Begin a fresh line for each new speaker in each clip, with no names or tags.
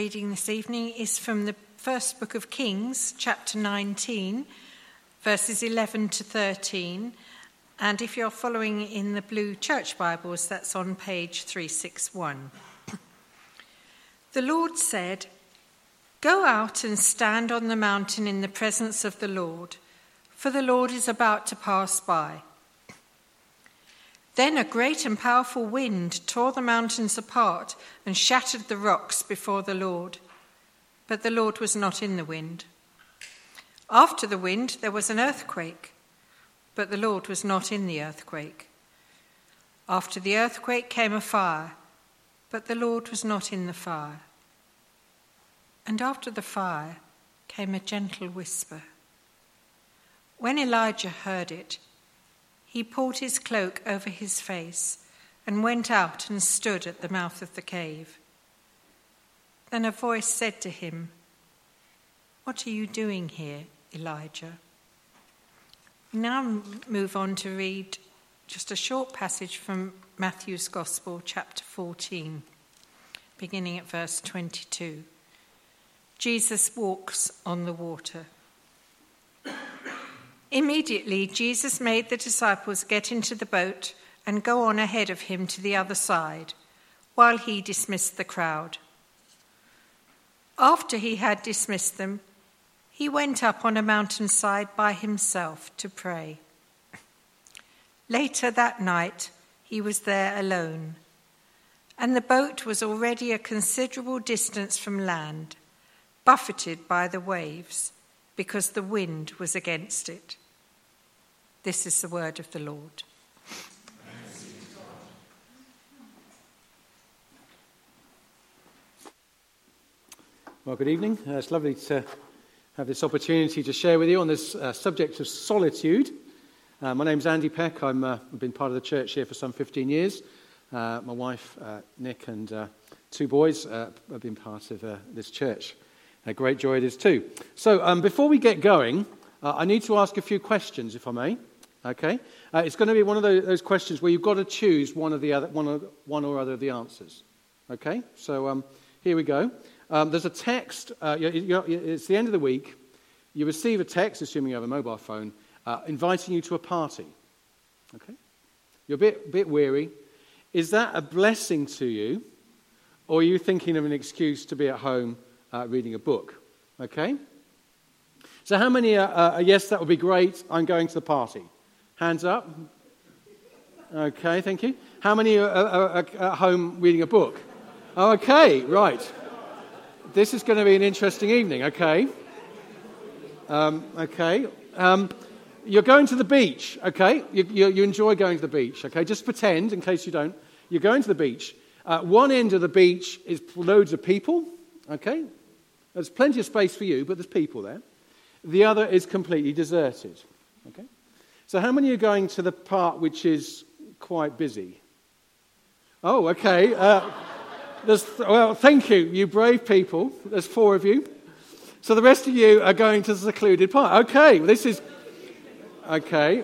Reading this evening is from the first book of Kings, chapter 19, verses 11 to 13. And if you're following in the blue church Bibles, that's on page 361. The Lord said, "Go out and stand on the mountain in the presence of the Lord, for the Lord is about to pass by." Then a great and powerful wind tore the mountains apart and shattered the rocks before the Lord. But the Lord was not in the wind. After the wind, there was an earthquake, but the Lord was not in the earthquake. After the earthquake came a fire, but the Lord was not in the fire. And after the fire came a gentle whisper. When Elijah heard it, he pulled his cloak over his face and went out and stood at the mouth of the cave. Then a voice said to him, "What are you doing here, Elijah?" We now move on to read just a short passage from Matthew's Gospel, chapter 14, beginning at verse 22. Jesus walks on the water. Immediately, Jesus made the disciples get into the boat and go on ahead of him to the other side, while he dismissed the crowd. After he had dismissed them, he went up on a mountainside by himself to pray. Later that night, he was there alone, and the boat was already a considerable distance from land, buffeted by the waves, because the wind was against it. This is the word of the Lord.
Well, good evening. It's lovely to have this opportunity to share with you on this subject of solitude. My name's Andy Peck. I've been part of the church here for some 15 years. My wife, Nick, and two boys have been part of this church. A great joy it is too. So before we get going, I need to ask a few questions, if I may. Okay, it's going to be one of those questions where you've got to choose one or other of the answers. Okay, so here we go. There's a text. It's the end of the week. You receive a text, assuming you have a mobile phone, inviting you to a party. Okay, you're a bit weary. Is that a blessing to you, or are you thinking of an excuse to be at home reading a book? Okay. So how many are yes, that would be great, I'm going to the party? Hands up. Okay, thank you. How many are at home reading a book? Okay, right. This is going to be an interesting evening, okay? You're going to the beach, okay? You enjoy going to the beach, okay? Just pretend, in case you don't. You're going to the beach. One end of the beach is loads of people, okay? There's plenty of space for you, but there's people there. The other is completely deserted, okay? So how many are going to the part which is quite busy? Oh, okay. Well, thank you, you brave people. There's 4 of you. So the rest of you are going to the secluded part. Okay, this is... Okay.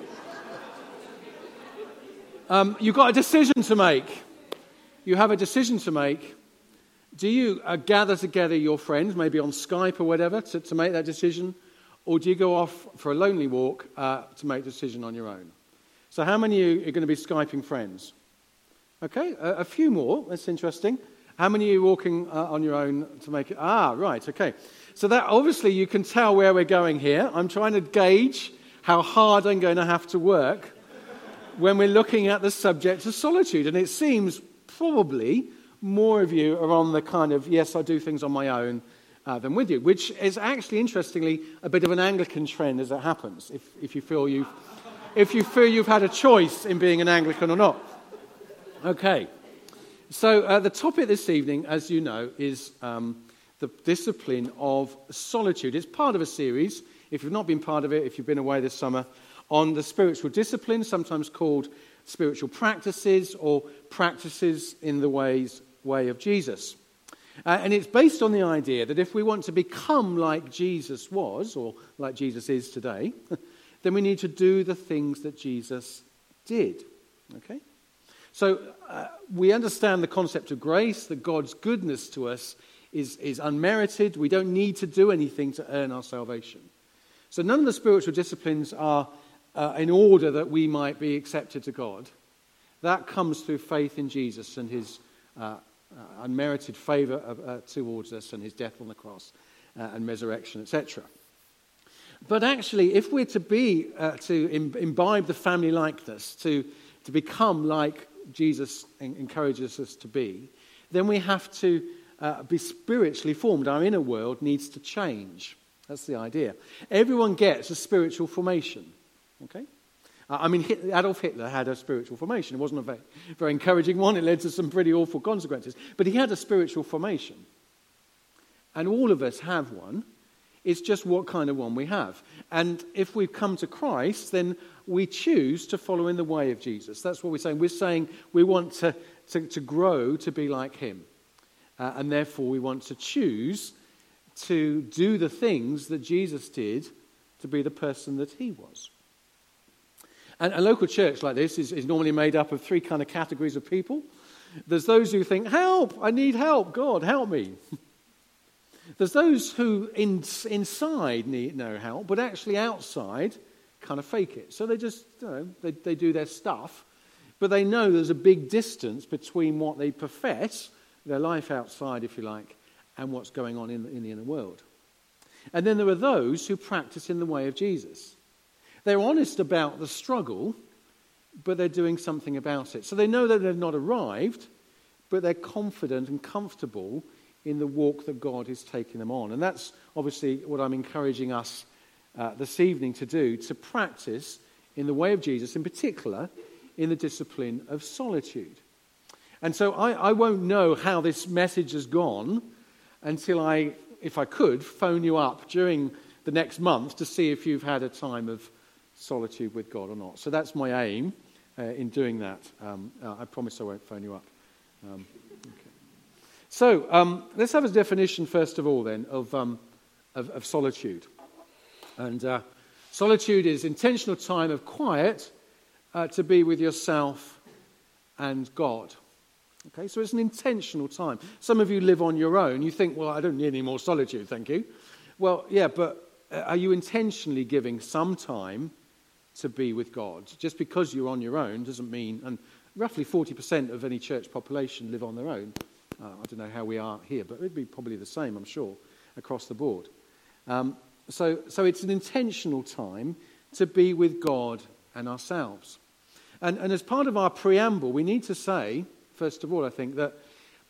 You've got a decision to make. You have a decision to make. Do you gather together your friends, maybe on Skype or whatever, to make that decision? Or do you go off for a lonely walk to make a decision on your own? So how many of you are going to be Skyping friends? Okay, a few more. That's interesting. How many are you walking on your own to make it? Ah, right, okay. So that obviously you can tell where we're going here. I'm trying to gauge how hard I'm going to have to work when we're looking at the subject of solitude. And it seems probably more of you are on the kind of, yes, I do things on my own, than with you, which is actually, interestingly, a bit of an Anglican trend as it happens, if you feel you've had a choice in being an Anglican or not. Okay, so the topic this evening, as you know, is the discipline of solitude. It's part of a series, if you've not been part of it, if you've been away this summer, on the spiritual discipline, sometimes called spiritual practices or practices in the way of Jesus. And it's based on the idea that if we want to become like Jesus was, or like Jesus is today, then we need to do the things that Jesus did. Okay? So we understand the concept of grace, that God's goodness to us is unmerited. We don't need to do anything to earn our salvation. So none of the spiritual disciplines are in order that we might be accepted to God. That comes through faith in Jesus and his unmerited favour towards us and his death on the cross and resurrection, etc. But actually, if we're to be to imbibe the family likeness, to become like Jesus encourages us to be, then we have to be spiritually formed. Our inner world needs to change. That's the idea. Everyone gets a spiritual formation. Okay? I mean, Adolf Hitler had a spiritual formation. It wasn't a very, very encouraging one. It led to some pretty awful consequences. But he had a spiritual formation. And all of us have one. It's just what kind of one we have. And if we've come to Christ, then we choose to follow in the way of Jesus. That's what we're saying. We're saying we want to grow to be like him. And therefore we want to choose to do the things that Jesus did to be the person that he was. And a local church like this is normally made up of three kind of categories of people. There's those who think, help, I need help, God, help me. There's those who inside need no help, but actually outside kind of fake it. So they just, they do their stuff, but they know there's a big distance between what they profess, their life outside, if you like, and what's going on in the inner world. And then there are those who practice in the way of Jesus. They're honest about the struggle, but they're doing something about it. So they know that they've not arrived, but they're confident and comfortable in the walk that God is taking them on. And that's obviously what I'm encouraging us this evening to do, to practice in the way of Jesus, in particular in the discipline of solitude. And so I won't know how this message has gone until I, if I could, phone you up during the next month to see if you've had a time of solitude with God or not. So that's my aim in doing that. I promise I won't phone you up. Okay. So let's have a definition first of all then of solitude. And solitude is intentional time of quiet to be with yourself and God. Okay, so it's an intentional time. Some of you live on your own. You think, well, I don't need any more solitude, thank you. Well, yeah, but are you intentionally giving some time to be with God? Just because you're on your own doesn't mean, and roughly 40% of any church population live on their own. I don't know how we are here, but it'd be probably the same, I'm sure, across the board. So it's an intentional time to be with God and ourselves. And as part of our preamble, we need to say, first of all, I think, that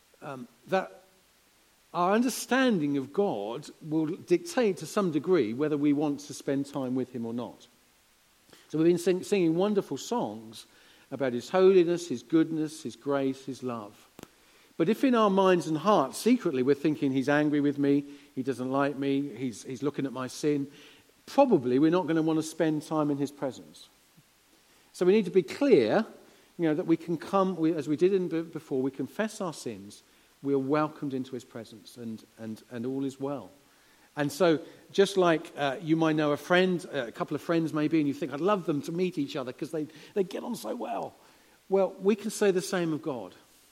our understanding of God will dictate to some degree whether we want to spend time with him or not. So we've been singing wonderful songs about his holiness, his goodness, his grace, his love. But if in our minds and hearts secretly we're thinking he's angry with me, he doesn't like me, he's looking at my sin, probably we're not going to want to spend time in his presence. So we need to be clear, that we can come, as we did before, we confess our sins, we are welcomed into his presence, and all is well. And so, just like you might know a friend, a couple of friends maybe, and you think, I'd love them to meet each other because they get on so well. Well, we can say the same of God.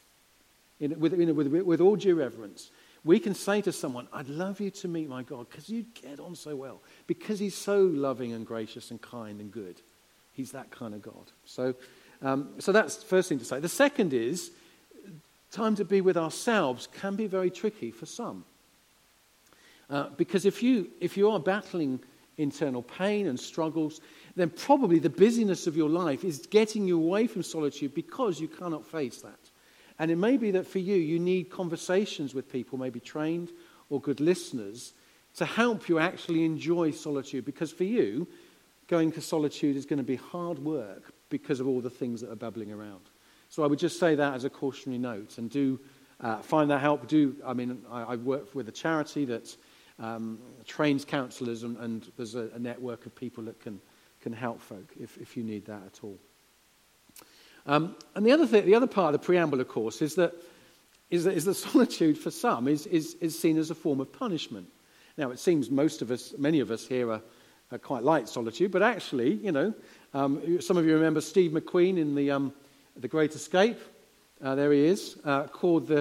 With all due reverence, we can say to someone, I'd love you to meet my God because you get on so well, because he's so loving and gracious and kind and good. He's that kind of God. So that's the first thing to say. The second is, time to be with ourselves can be very tricky for some. Because if you are battling internal pain and struggles, then probably the busyness of your life is getting you away from solitude because you cannot face that. And it may be that for you need conversations with people, maybe trained or good listeners, to help you actually enjoy solitude. Because for you, going to solitude is going to be hard work because of all the things that are bubbling around. So I would just say that as a cautionary note, and do find that help. I work with a charity that trains counsellors, and there's a network of people that can help folk if you need that at all. And the other part of the preamble, of course, is that solitude for some is seen as a form of punishment. Now, it seems many of us here are quite like solitude, but actually, some of you remember Steve McQueen in the Great Escape. There he is, called the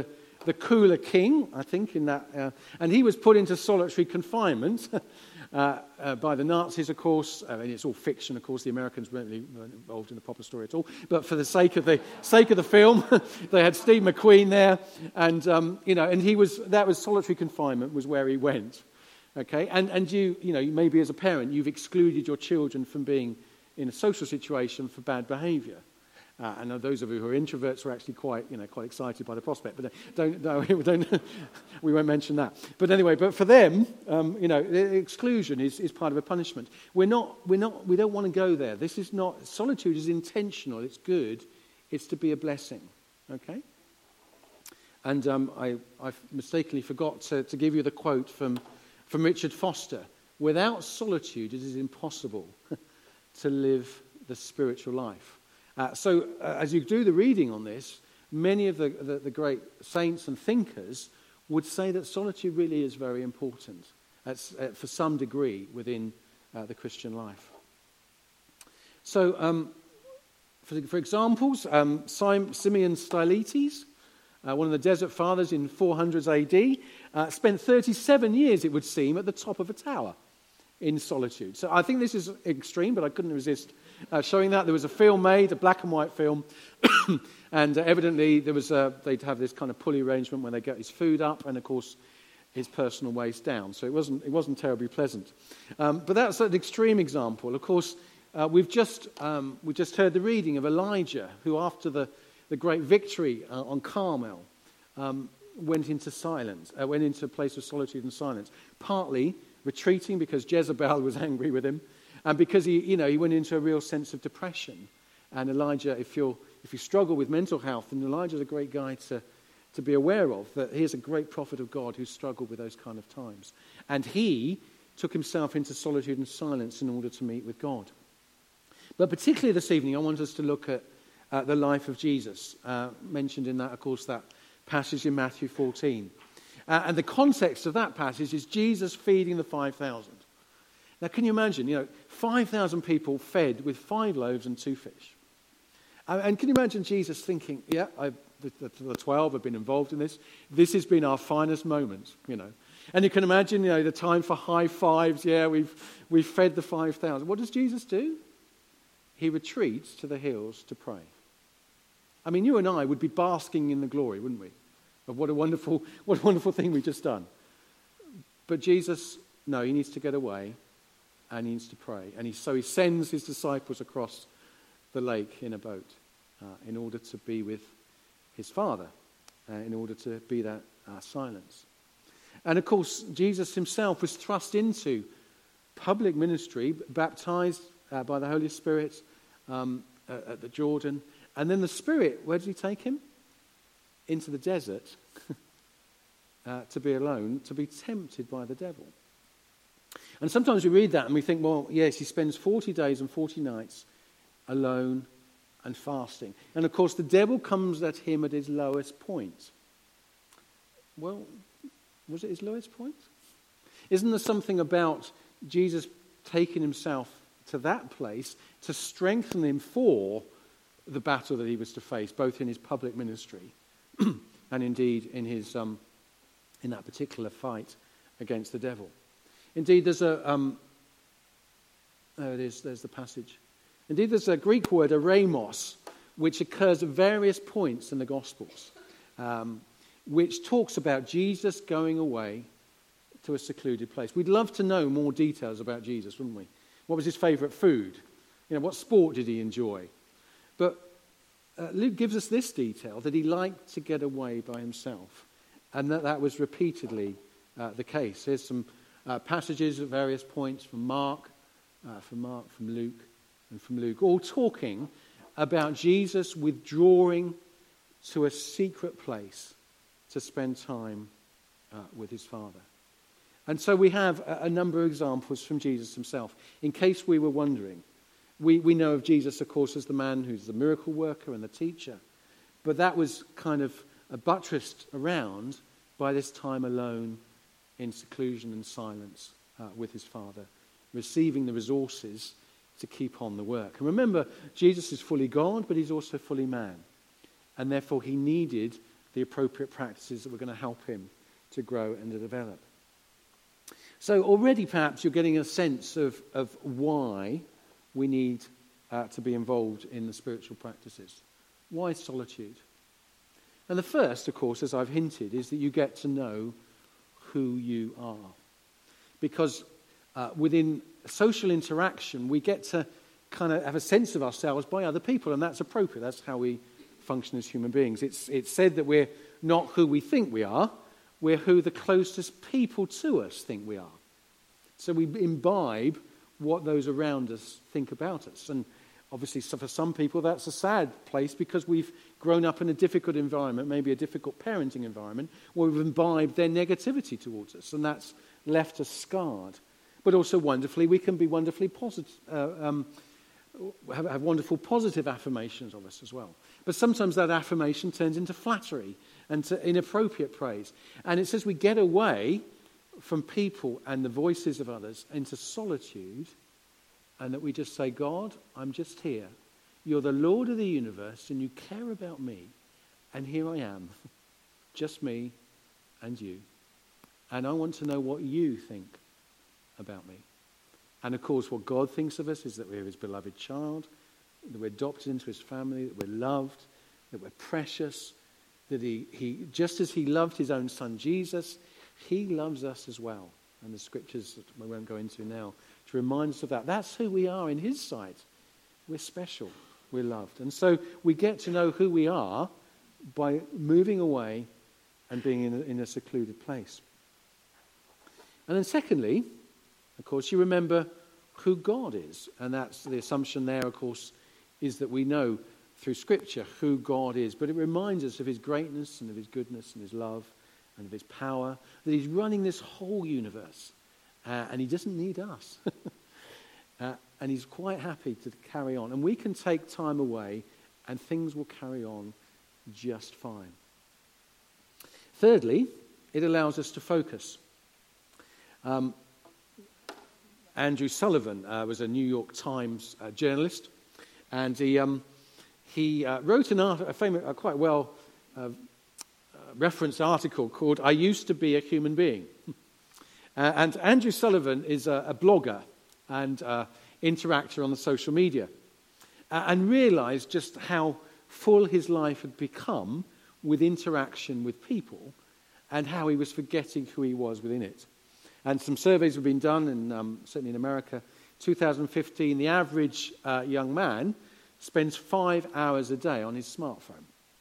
the cooler king, I think, in that, and he was put into solitary confinement by the Nazis, of course. I mean, it's all fiction, of course. The Americans weren't really involved in the proper story at all. But for the sake of the film, they had Steve McQueen there, and that was solitary confinement was where he went. Okay, and you maybe as a parent you've excluded your children from being in a social situation for bad behaviour. And those of you who are introverts are actually quite excited by the prospect. But don't we won't mention that. But anyway, but for them, the exclusion is part of a punishment. We don't want to go there. This is not, solitude is intentional. It's good. It's to be a blessing. Okay. And I mistakenly forgot to give you the quote from Richard Foster. Without solitude, it is impossible to live the spiritual life. So as you do the reading on this, many of the great saints and thinkers would say that solitude really is very important for some degree within the Christian life. So for examples, Simeon Stylites, one of the Desert Fathers in 400s AD, spent 37 years, it would seem, at the top of a tower in solitude. So I think this is extreme, but I couldn't resist showing that. There was a film made, a black and white film, and evidently they'd have this kind of pulley arrangement when they get his food up and, of course, his personal waste down. So it wasn't terribly pleasant. But that's an extreme example. Of course, we just heard the reading of Elijah, who after the great victory on Carmel went into silence, went into a place of solitude and silence, partly retreating because Jezebel was angry with him, and because he went into a real sense of depression. And Elijah, if you struggle with mental health, then Elijah's a great guy to be aware of, that here's a great prophet of God who struggled with those kind of times. And he took himself into solitude and silence in order to meet with God. But particularly this evening, I want us to look at the life of Jesus, mentioned in that, of course, that passage in Matthew 14. And the context of that passage is Jesus feeding the 5,000. Now, can you imagine, 5,000 people fed with 5 loaves and 2 fish? And can you imagine Jesus thinking, the 12 have been involved in this. This has been our finest moment, And you can imagine, the time for high fives. Yeah, we've fed the 5,000. What does Jesus do? He retreats to the hills to pray. I mean, you and I would be basking in the glory, wouldn't we? Of what a wonderful thing we've just done. But Jesus, no, he needs to get away and he needs to pray. And so he sends his disciples across the lake in a boat in order to be with his Father, in order to be that silence. And of course, Jesus himself was thrust into public ministry, baptized by the Holy Spirit at the Jordan. And then the Spirit, where did he take him? Into the desert to be alone, to be tempted by the devil. And sometimes we read that and we think, well, yes, he spends 40 days and 40 nights alone and fasting. And of course, the devil comes at him at his lowest point. Well, was it his lowest point? Isn't there something about Jesus taking himself to that place to strengthen him for the battle that he was to face, both in his public ministry and indeed in his in that particular fight against the devil? Indeed, there's there it is. There's the passage. Indeed, there's a Greek word, eremos, which occurs at various points in the Gospels, which talks about Jesus going away to a secluded place. We'd love to know more details about Jesus, wouldn't we? What was his favourite food? What sport did he enjoy? But Luke gives us this detail, that he liked to get away by himself, and that was repeatedly the case. Here's some passages at various points from Mark, from Luke, and from Luke, all talking about Jesus withdrawing to a secret place to spend time with his Father. And so we have a number of examples from Jesus himself. In case we were wondering, we know of Jesus, of course, as the man who's the miracle worker and the teacher. But that was kind of buttressed around by this time alone in seclusion and silence with his Father, receiving the resources to keep on the work. And remember, Jesus is fully God, but he's also fully man. And therefore he needed the appropriate practices that were going to help him to grow and to develop. So already perhaps you're getting a sense of why we need to be involved in the spiritual practices. Why solitude? And the first, of course, as I've hinted, is that you get to know who you are. Because within social interaction, we get to kind of have a sense of ourselves by other people, and that's appropriate. That's how we function as human beings. It's said that we're not who we think we are, we're who the closest people to us think we are. So we imbibe what those around us think about us. And obviously for some people that's a sad place because we've grown up in a difficult environment, maybe a difficult parenting environment, where we've imbibed their negativity towards us, and that's left us scarred. But also wonderfully, we can be wonderfully positive, have wonderful positive affirmations of us as well. But sometimes that affirmation turns into flattery and to inappropriate praise. And it says we get away from people and the voices of others into solitude, and that we just say, God, I'm just here. You're the Lord of the universe and you care about me. And here I am, just me and you. And I want to know what you think about me. And of course, what God thinks of us is that we're his beloved child, that we're adopted into his family, that we're loved, that we're precious, that he just as he loved his own son Jesus, he loves us as well. And the scriptures that we won't go into now to remind us of that. That's who we are in his sight. We're special. We're loved. And so we get to know who we are by moving away and being in a secluded place. And then secondly, of course, you remember who God is. And that's the assumption there, of course, is that we know through Scripture who God is. But it reminds us of his greatness and of his goodness and his love and of his power, that he's running this whole universe. And he doesn't need us. And he's quite happy to carry on. And we can take time away and things will carry on just fine. Thirdly, it allows us to focus. Andrew Sullivan was a New York Times journalist, and he wrote a famous, quite well referenced article called "I Used to Be a Human Being." And Andrew Sullivan is a blogger and interactor on the social media, and realised just how full his life had become with interaction with people, and how he was forgetting who he was within it. And some surveys have been done, and certainly in America. 2015, the average young man spends 5 hours a day on his smartphone,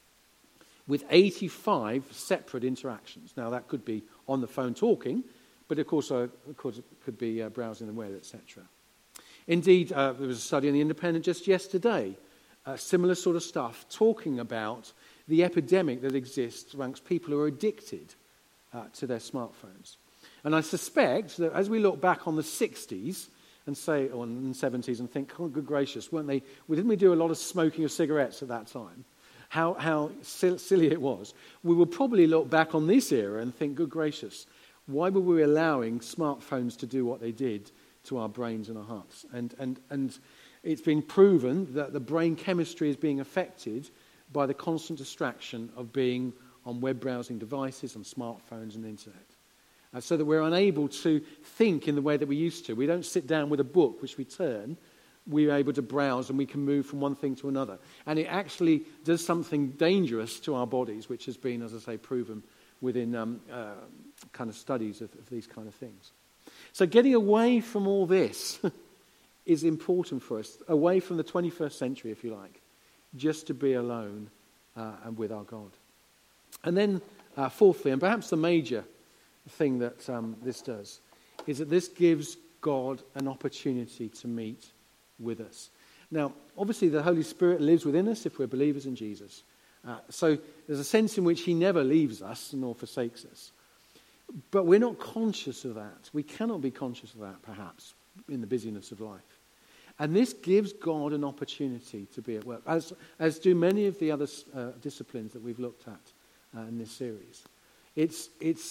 with 85 separate interactions. Now, that could be on the phone talking, but of course it could be browsing the web, etc. Indeed, there was a study in The Independent just yesterday, similar sort of stuff, talking about the epidemic that exists amongst people who are addicted to their smartphones. And I suspect that as we look back on the 60s and say, or in the 70s, and think, oh, good gracious, didn't we do a lot of smoking of cigarettes at that time? How silly it was. We will probably look back on this era and think, good gracious, why were we allowing smartphones to do what they did to our brains and our hearts? And it's been proven that the brain chemistry is being affected by the constant distraction of being on web browsing devices, on smartphones and the internet. So that we're unable to think in the way that we used to. We don't sit down with a book which we turn. We're able to browse and we can move from one thing to another. And it actually does something dangerous to our bodies, which has been, as I say, proven within kind of studies of these kind of things. So getting away from all this is important for us, away from the 21st century, if you like, just to be alone and with our God. And then fourthly, and perhaps the major thing that this does, is that this gives God an opportunity to meet with us. Now, obviously the Holy Spirit lives within us if we're believers in Jesus. So there's a sense in which he never leaves us nor forsakes us. But we're not conscious of that. We cannot be conscious of that, perhaps, in the busyness of life. And this gives God an opportunity to be at work, as do many of the other disciplines that we've looked at in this series. It's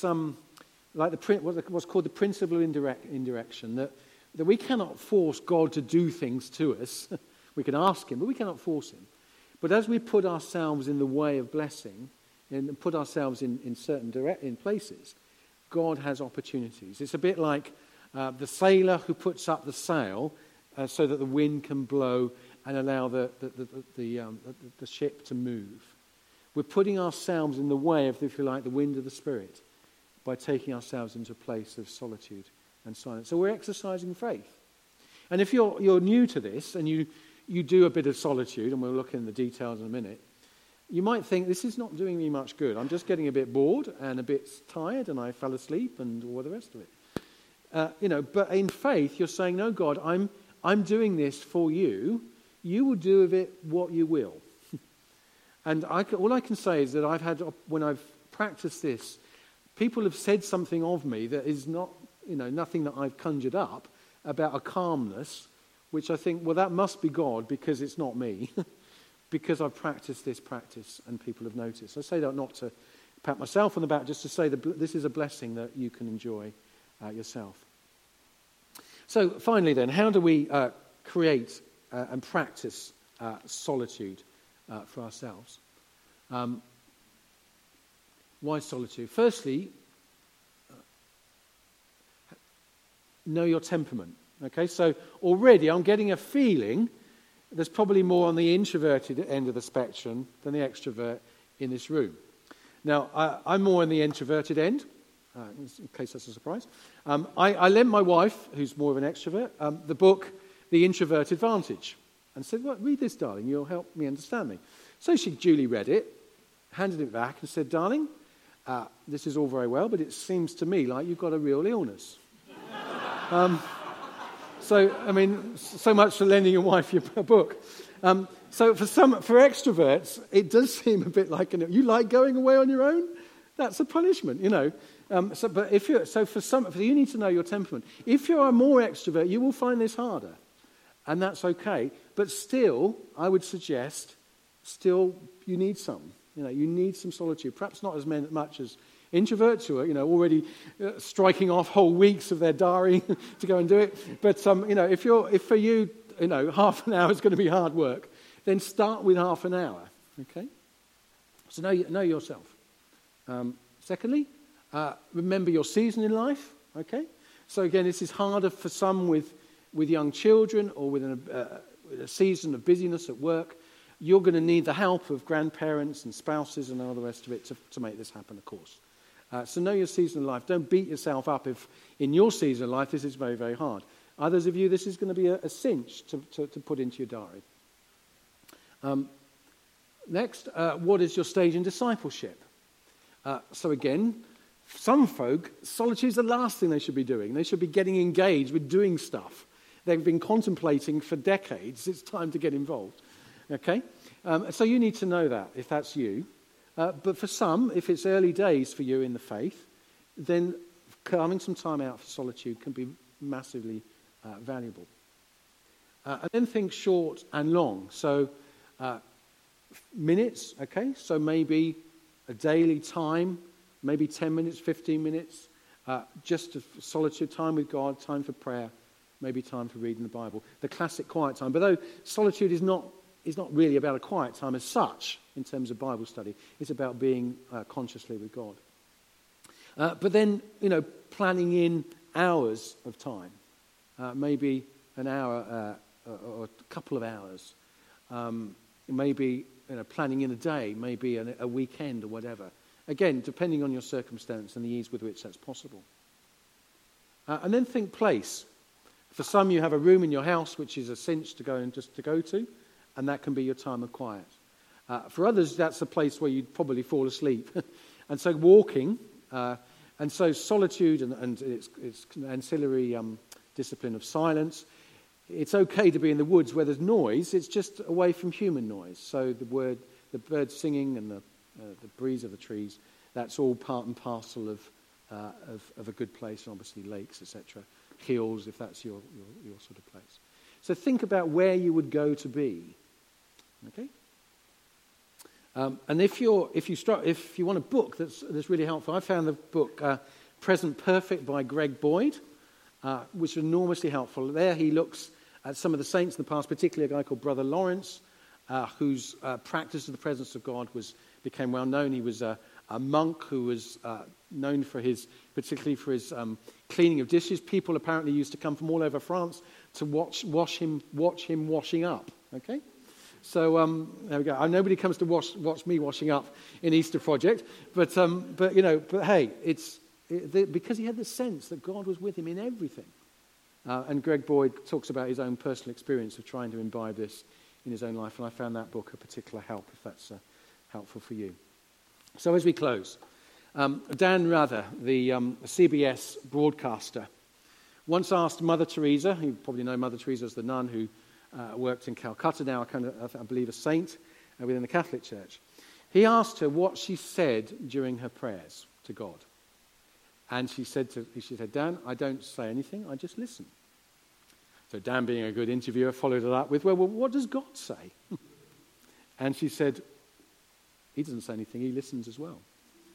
like what's called the principle of indirection, that we cannot force God to do things to us. We can ask him, but we cannot force him. But as we put ourselves in the way of blessing, and put ourselves in certain in places, God has opportunities. It's a bit like the sailor who puts up the sail so that the wind can blow and allow the ship to move. We're putting ourselves in the way of, if you like, the wind of the Spirit by taking ourselves into a place of solitude and silence. So we're exercising faith. And if you're new to this and you do a bit of solitude, and we'll look in the details in a minute, you might think, this is not doing me much good. I'm just getting a bit bored and a bit tired, and I fell asleep and all the rest of it. But in faith, you're saying, no, God, I'm doing this for you. You will do with it what you will. And all I can say is that when I've practiced this, people have said something of me that is not, nothing that I've conjured up, about a calmness, which I think, well, that must be God because it's not me, because I've practiced this practice and people have noticed. I say that not to pat myself on the back, just to say that this is a blessing that you can enjoy yourself. So finally then, how do we create and practice solitude for ourselves? Why solitude? Firstly, know your temperament. Okay, so already I'm getting a feeling there's probably more on the introverted end of the spectrum than the extrovert in this room. Now, I'm more on the introverted end, in case that's a surprise. I lent my wife, who's more of an extrovert, the book The Introvert Advantage, and said, well, read this, darling, you'll help me understand me. So she duly read it, handed it back and said, darling, this is all very well, but it seems to me like you've got a real illness. So much for lending your wife your book. So for extroverts, it does seem a bit like, you like going away on your own? That's a punishment, But you need to know your temperament. If you're a more extrovert, you will find this harder, and that's okay. But still, I would suggest, you need some. You need some solitude. Perhaps not as much as introverts who are, already striking off whole weeks of their diary to go and do it. But if for you, half an hour is going to be hard work, then start with half an hour. Okay. So know yourself. Secondly, remember your season in life. Okay. So again, this is harder for some with young children or with a season of busyness at work. You're going to need the help of grandparents and spouses and all the rest of it to make this happen, of course. So know your season of life. Don't beat yourself up if in your season of life this is very, very hard. Others of you, this is going to be a cinch to put into your diary. Next, what is your stage in discipleship? So again, some folk, solitude is the last thing they should be doing. They should be getting engaged with doing stuff. They've been contemplating for decades. It's time to get involved. Okay? So you need to know that, if that's you. But for some, if it's early days for you in the faith, then carving some time out for solitude can be massively valuable. And then think short and long. So minutes, okay? So maybe a daily time, maybe 10 minutes, 15 minutes, just solitude, time with God, time for prayer, maybe time for reading the Bible. The classic quiet time. But though solitude is not really about a quiet time as such in terms of Bible study. It's about being consciously with God. But then, planning in hours of time, maybe an hour or a couple of hours, maybe planning in a day, maybe a weekend or whatever. Again, depending on your circumstance and the ease with which that's possible. And then think place. For some, you have a room in your house which is a cinch to go to, and that can be your time of quiet. For others, that's a place where you'd probably fall asleep. And so walking, and so solitude and its ancillary discipline of silence. It's okay to be in the woods where there's noise. It's just away from human noise. So the birds singing and the breeze of the trees, that's all part and parcel of a good place, and obviously lakes, etc. Hills, if that's your sort of place. So think about where you would go to be. Okay. And if you want a book that's really helpful, I found the book Present Perfect by Greg Boyd, which is enormously helpful. There he looks at some of the saints in the past, particularly a guy called Brother Lawrence, whose practice of the presence of God was became well known. He was a monk who was known particularly for his cleaning of dishes. People apparently used to come from all over France to watch him washing up. Okay, so there we go. Nobody comes to watch me washing up in Easter Project, but hey, because he had the sense that God was with him in everything. And Greg Boyd talks about his own personal experience of trying to imbibe this in his own life, and I found that book a particular help, if that's helpful for you. So as we close, Dan Rather, the CBS broadcaster, once asked Mother Teresa, you probably know Mother Teresa as the nun who worked in Calcutta, now I believe a saint within the Catholic Church. He asked her what she said during her prayers to God. And she said, Dan, I don't say anything, I just listen. So Dan, being a good interviewer, followed it up with, well, what does God say? And she said, he doesn't say anything, he listens as well.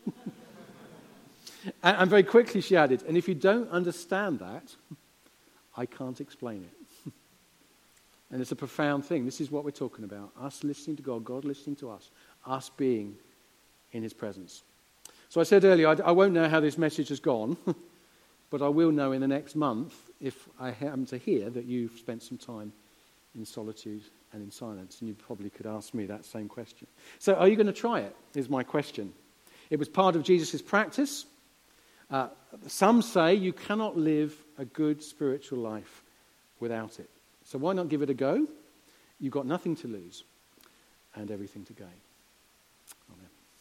and very quickly she added, and if you don't understand that, I can't explain it. And it's a profound thing. This is what we're talking about. Us listening to God, God listening to us being in his presence. So I said earlier, I won't know how this message has gone, but I will know in the next month if I happen to hear that you've spent some time in solitude and in silence. And you probably could ask me that same question. So are you going to try it, is my question. It was part of Jesus' practice. Some say you cannot live a good spiritual life without it. So why not give it a go? You've got nothing to lose and everything to gain.